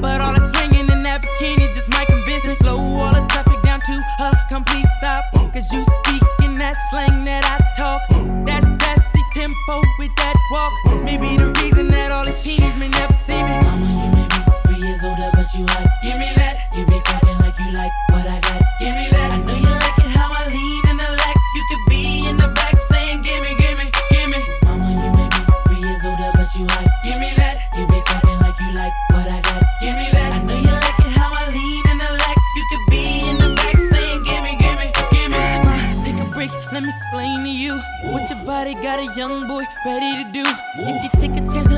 But all the swinging in that bikini just might convince me. Slow all the traffic down to a complete stop. Cause you speak in that slang that I talk. That sassy tempo with that walk. Maybe the reason that all these teenies may never see me. Mama, you may be 3 years older, but you hot. Give me that. You be talking like you like what I got. Give me that. I know you like it how I lean in the lack. You could be in the back saying, gimme, gimme, gimme. Mama, you may be 3 years older, but you hot. Give me that. You be talking like you like what I got. Give me that. I know you like it how I lean in the lack. You could be in the back saying, gimme, gimme, gimme. Take a break, let me explain to you what your body got a young boy ready to do. If you take a chance